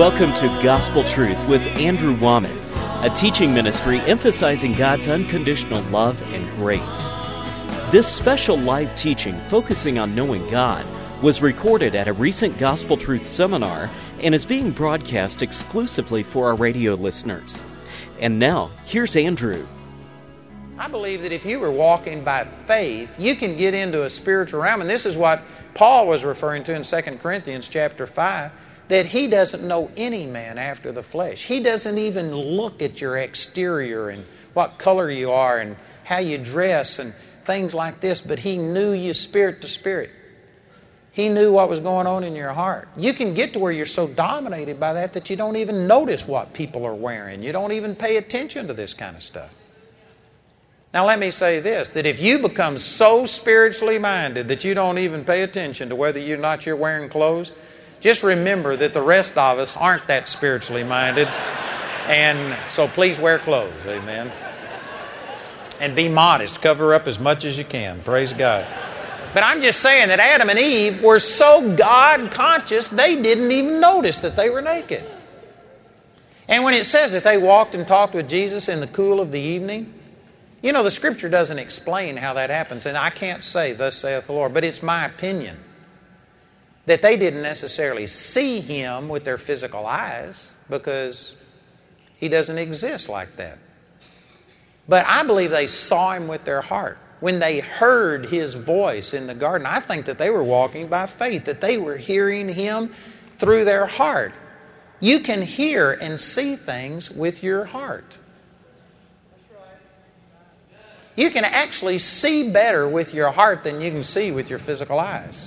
Welcome to Gospel Truth with Andrew Womack, a teaching ministry emphasizing God's unconditional love and grace. This special live teaching focusing on knowing God was recorded at a recent Gospel Truth seminar and is being broadcast exclusively for our radio listeners. And now, here's Andrew. I believe that if you were walking by faith, you can get into a spiritual realm. And this is what Paul was referring to in 2 Corinthians chapter 5, that he doesn't know any man after the flesh. He doesn't even look at your exterior and what color you are and how you dress and things like this, but he knew you spirit to spirit. He knew what was going on in your heart. You can get to where you're so dominated by that you don't even notice what people are wearing. You don't even pay attention to this kind of stuff. Now let me say this, that if you become so spiritually minded that you don't even pay attention to whether or not you're wearing clothes, just remember that the rest of us aren't that spiritually minded. And so please wear clothes, amen. And be modest. Cover up as much as you can. Praise God. But I'm just saying that Adam and Eve were so God conscious they didn't even notice that they were naked. And when it says that they walked and talked with Jesus in the cool of the evening, you know, the Scripture doesn't explain how that happens. And I can't say, thus saith the Lord, but it's my opinion that they didn't necessarily see Him with their physical eyes because He doesn't exist like that. But I believe they saw Him with their heart. When they heard His voice in the garden, I think that they were walking by faith, that they were hearing Him through their heart. You can hear and see things with your heart. You can actually see better with your heart than you can see with your physical eyes.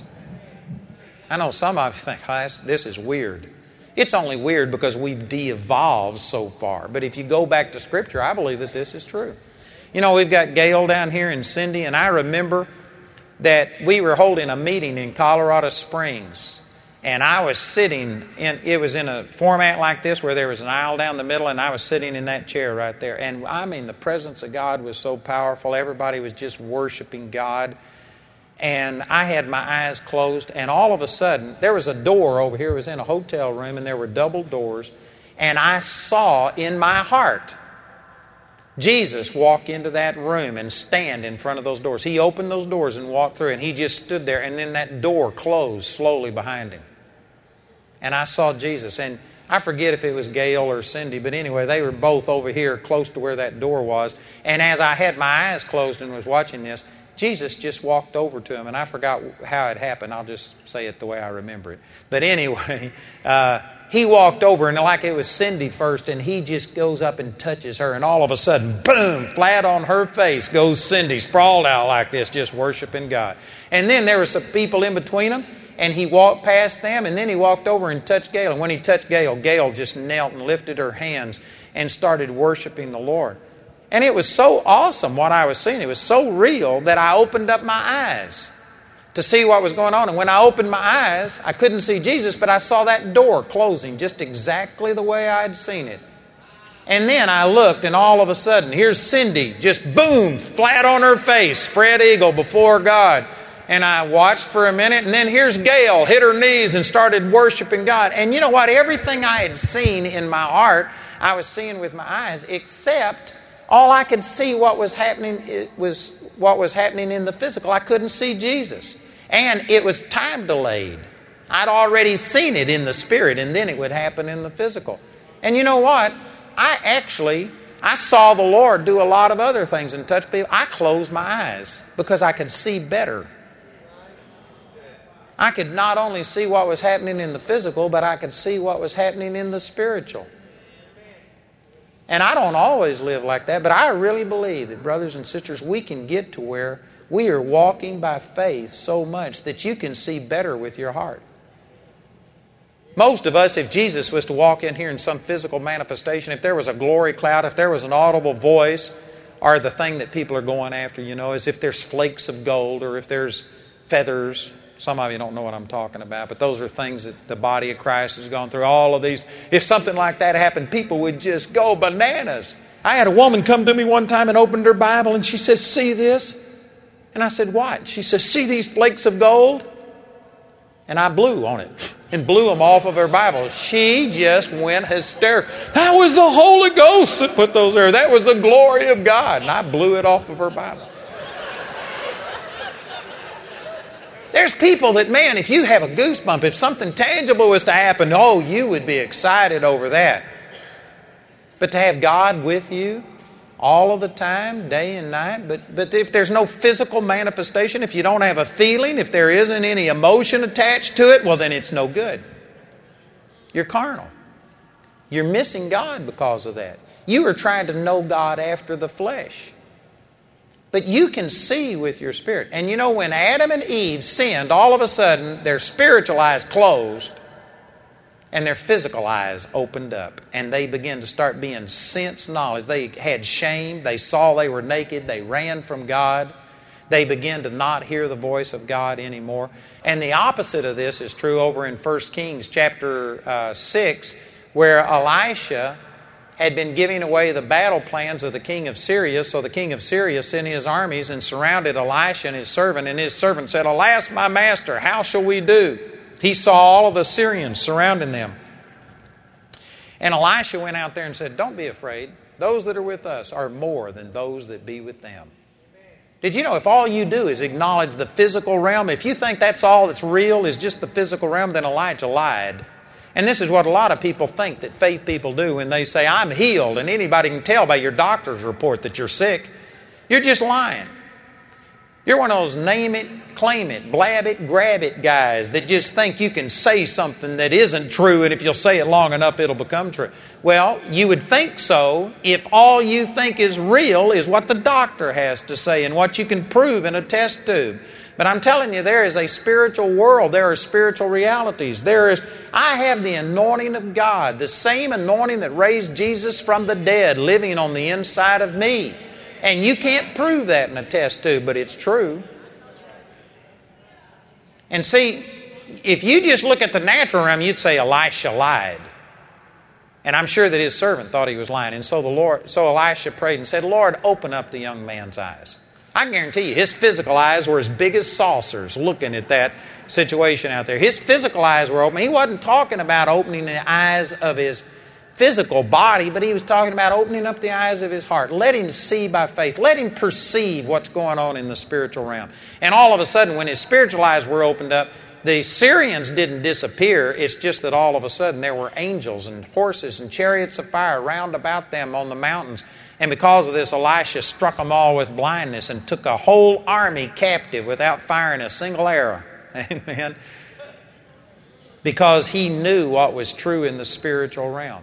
I know some of you think, this is weird. It's only weird because we've de-evolved so far. But if you go back to Scripture, I believe that this is true. You know, we've got Gail down here and Cindy, and I remember that we were holding a meeting in Colorado Springs. And I was sitting it was in a format like this where there was an aisle down the middle, and I was sitting in that chair right there. And I mean, the presence of God was so powerful. Everybody was just worshiping God. And I had my eyes closed, and all of a sudden, there was a door over here. It was in a hotel room, and there were double doors. And I saw in my heart Jesus walk into that room and stand in front of those doors. He opened those doors and walked through, and He just stood there, and then that door closed slowly behind Him. And I saw Jesus, and I forget if it was Gail or Cindy, but anyway, they were both over here close to where that door was. And as I had my eyes closed and was watching this, Jesus just walked over to him, and I forgot how it happened. I'll just say it the way I remember it. But anyway, he walked over, and like it was Cindy first, and he just goes up and touches her, and all of a sudden, boom, flat on her face goes Cindy, sprawled out like this, just worshiping God. And then there were some people in between them, and he walked past them, and then he walked over and touched Gail. And when he touched Gail, Gail just knelt and lifted her hands and started worshiping the Lord. And it was so awesome what I was seeing. It was so real that I opened up my eyes to see what was going on. And when I opened my eyes, I couldn't see Jesus, but I saw that door closing just exactly the way I had seen it. And then I looked, and all of a sudden, here's Cindy, just boom, flat on her face, spread eagle before God. And I watched for a minute, and then here's Gail, hit her knees and started worshiping God. And you know what? Everything I had seen in my heart, I was seeing with my eyes, except all I could see what was happening was what was happening in the physical. I couldn't see Jesus. And it was time delayed. I'd already seen it in the spirit, and then it would happen in the physical. And you know what? I saw the Lord do a lot of other things and touch people. I closed my eyes because I could see better. I could not only see what was happening in the physical, but I could see what was happening in the spiritual. And I don't always live like that, but I really believe that, brothers and sisters, we can get to where we are walking by faith so much that you can see better with your heart. Most of us, if Jesus was to walk in here in some physical manifestation, if there was a glory cloud, if there was an audible voice, or the thing that people are going after, you know, is if there's flakes of gold or if there's feathers. Some of you don't know what I'm talking about, but those are things that the body of Christ has gone through. All of these. If something like that happened, people would just go bananas. I had a woman come to me one time and opened her Bible, and she said, "See this?" And I said, "What?" She says, "See these flakes of gold?" And I blew on it and blew them off of her Bible. She just went hysterical. That was the Holy Ghost that put those there. That was the glory of God. And I blew it off of her Bible. There's people that, man, if you have a goosebump, if something tangible was to happen, oh, you would be excited over that. But to have God with you all of the time, day and night, but if there's no physical manifestation, if you don't have a feeling, if there isn't any emotion attached to it, well, then it's no good. You're carnal. You're missing God because of that. You are trying to know God after the flesh. But you can see with your spirit. And you know, when Adam and Eve sinned, all of a sudden their spiritual eyes closed and their physical eyes opened up. And they began to start being sense knowledge. They had shame. They saw they were naked. They ran from God. They began to not hear the voice of God anymore. And the opposite of this is true over in 1 Kings chapter 6, where Elisha had been giving away the battle plans of the king of Syria. So the king of Syria sent his armies and surrounded Elisha and his servant said, "Alas, my master, how shall we do?" He saw all of the Syrians surrounding them. And Elisha went out there and said, "Don't be afraid. Those that are with us are more than those that be with them." Did you know if all you do is acknowledge the physical realm, if you think that's all that's real is just the physical realm, then Elijah lied. And this is what a lot of people think that faith people do when they say, "I'm healed," and anybody can tell by your doctor's report that you're sick. You're just lying. You're one of those name it, claim it, blab it, grab it guys that just think you can say something that isn't true, and if you'll say it long enough, it'll become true. Well, you would think so if all you think is real is what the doctor has to say and what you can prove in a test tube. But I'm telling you, there is a spiritual world. There are spiritual realities. I have the anointing of God, the same anointing that raised Jesus from the dead, living on the inside of me. And you can't prove that in a test tube, but it's true. And see, if you just look at the natural realm, you'd say Elisha lied. And I'm sure that his servant thought he was lying. And so Elisha prayed and said, "Lord, open up the young man's eyes." I guarantee you, his physical eyes were as big as saucers looking at that situation out there. His physical eyes were open. He wasn't talking about opening the eyes of his physical body, but he was talking about opening up the eyes of his heart. Let him see by faith. Let him perceive what's going on in the spiritual realm. And all of a sudden, when his spiritual eyes were opened up, the Syrians didn't disappear. It's just that all of a sudden there were angels and horses and chariots of fire round about them on the mountains. And because of this, Elisha struck them all with blindness and took a whole army captive without firing a single arrow. Amen. Because he knew what was true in the spiritual realm.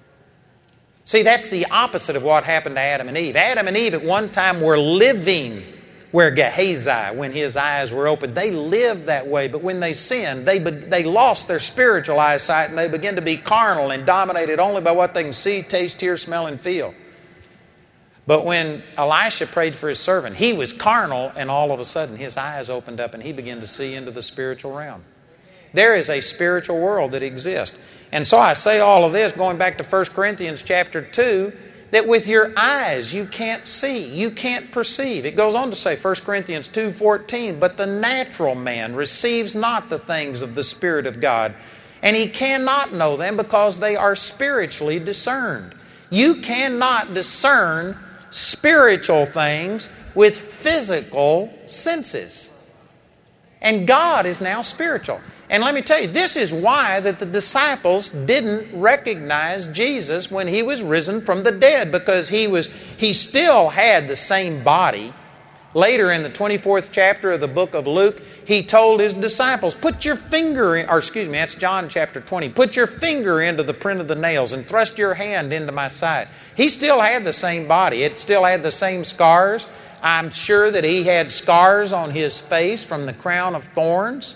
See, that's the opposite of what happened to Adam and Eve. Adam and Eve at one time were living where Gehazi, when his eyes were opened, they lived that way. But when they sinned, they lost their spiritual eyesight and they began to be carnal and dominated only by what they can see, taste, hear, smell, and feel. But when Elisha prayed for his servant, he was carnal, and all of a sudden his eyes opened up and he began to see into the spiritual realm. There is a spiritual world that exists. And so I say all of this, going back to 1 Corinthians chapter 2, that with your eyes you can't see, you can't perceive. It goes on to say, 1 Corinthians 2:14, "But the natural man receives not the things of the Spirit of God, and he cannot know them because they are spiritually discerned." You cannot discern spiritual things with physical senses. And God is now spiritual. And let me tell you, this is why that the disciples didn't recognize Jesus when he was risen from the dead, because he still had the same body. Later in the 24th chapter of the book of Luke, he told his disciples, put your finger in, that's John chapter 20, put your finger into the print of the nails and thrust your hand into my side. He still had the same body. It still had the same scars. I'm sure that he had scars on his face from the crown of thorns.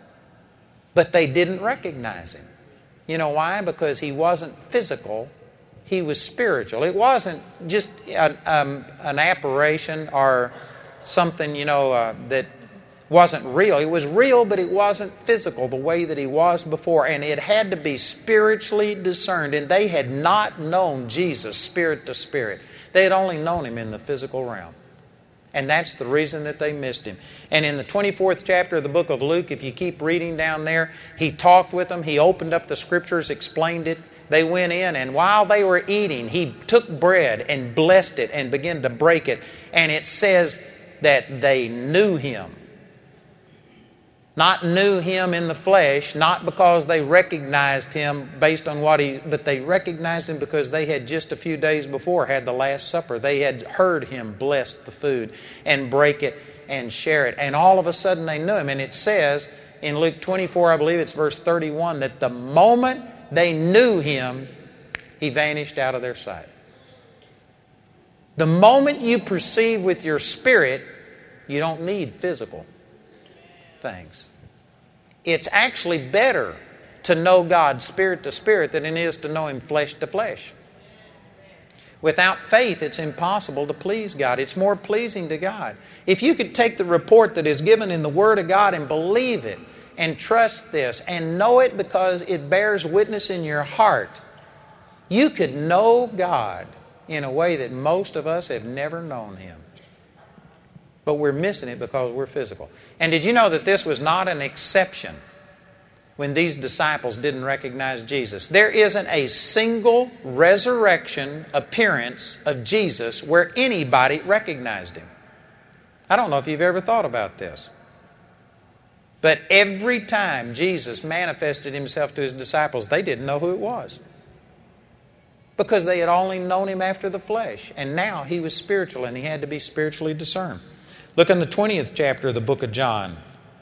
But they didn't recognize him. You know why? Because he wasn't physical. He was spiritual. It wasn't just an apparition or something, that wasn't real. It was real, but it wasn't physical the way that he was before. And it had to be spiritually discerned. And they had not known Jesus spirit to spirit. They had only known him in the physical realm. And that's the reason that they missed him. And in the 24th chapter of the book of Luke, if you keep reading down there, he talked with them. He opened up the Scriptures, explained it. They went in, and while they were eating, he took bread and blessed it and began to break it. And it says that they knew him. Not knew him in the flesh, not because they recognized him based on but they recognized him because they had just a few days before had the Last Supper. They had heard him bless the food and break it and share it. And all of a sudden they knew him. And it says in Luke 24, I believe it's verse 31, that the moment they knew him, he vanished out of their sight. The moment you perceive with your spirit, you don't need physical things. It's actually better to know God spirit to spirit than it is to know him flesh to flesh. Without faith, it's impossible to please God. It's more pleasing to God. If you could take the report that is given in the Word of God and believe it and trust this and know it because it bears witness in your heart, you could know God in a way that most of us have never known him. But we're missing it because we're physical. And did you know that this was not an exception when these disciples didn't recognize Jesus? There isn't a single resurrection appearance of Jesus where anybody recognized him. I don't know if you've ever thought about this. But every time Jesus manifested himself to his disciples, they didn't know who it was. Because they had only known him after the flesh. And now he was spiritual and he had to be spiritually discerned. Look in the 20th chapter of the book of John.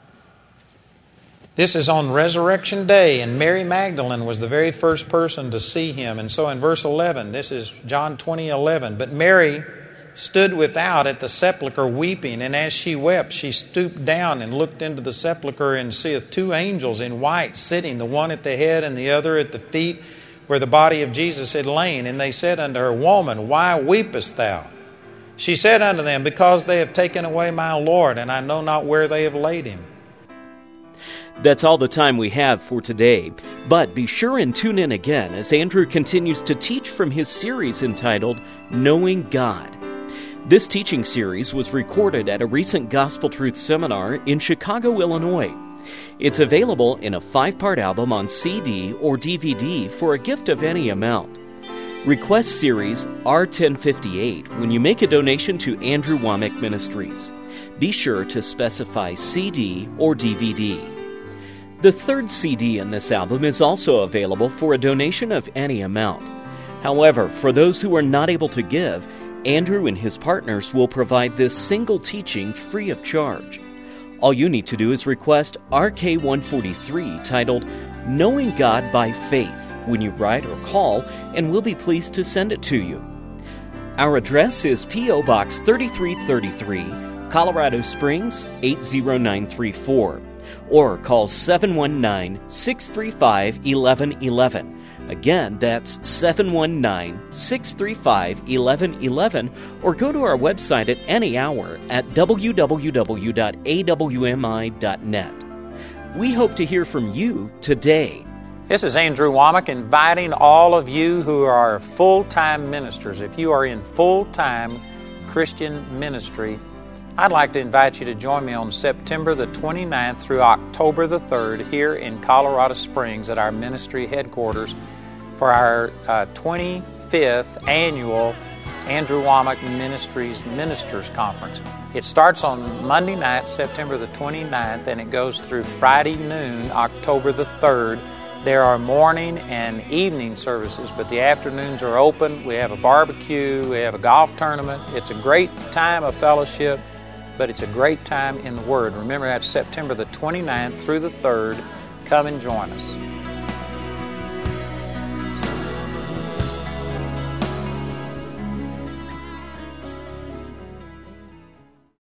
This is on Resurrection Day, and Mary Magdalene was the very first person to see him. And so in verse 11, this is John 20:11. But Mary stood without at the sepulchre weeping, and as she wept, she stooped down and looked into the sepulchre, and seeth two angels in white sitting, the one at the head and the other at the feet, where the body of Jesus had lain. And they said unto her, Woman, why weepest thou? She said unto them, Because they have taken away my Lord, and I know not where they have laid him. That's all the time we have for today. But be sure and tune in again as Andrew continues to teach from his series entitled Knowing God. This teaching series was recorded at a recent Gospel Truth seminar in Chicago, Illinois. It's available in a 5-part album on CD or DVD for a gift of any amount. Request series R1058 when you make a donation to Andrew Wommack Ministries. Be sure to specify CD or DVD. The third CD in this album is also available for a donation of any amount. However, for those who are not able to give, Andrew and his partners will provide this single teaching free of charge. All you need to do is request RK143 titled Knowing God by Faith when you write or call, and we'll be pleased to send it to you. Our address is P.O. Box 3333, Colorado Springs 80934, or call 719-635-1111. Again, that's 719-635-1111, or go to our website at any hour at www.awmi.net. We hope to hear from you today. This is Andrew Wommack inviting all of you who are full-time ministers. If you are in full-time Christian ministry, I'd like to invite you to join me on September the 29th through October the 3rd here in Colorado Springs at our ministry headquarters for our 25th annual Andrew Wommack Ministries Ministers Conference. It starts on Monday night, September the 29th, and it goes through Friday noon, October the 3rd. There are morning and evening services, but the afternoons are open. We have a barbecue, we have a golf tournament. It's a great time of fellowship, but it's a great time in the Word. Remember, that's September the 29th through the 3rd. Come and join us.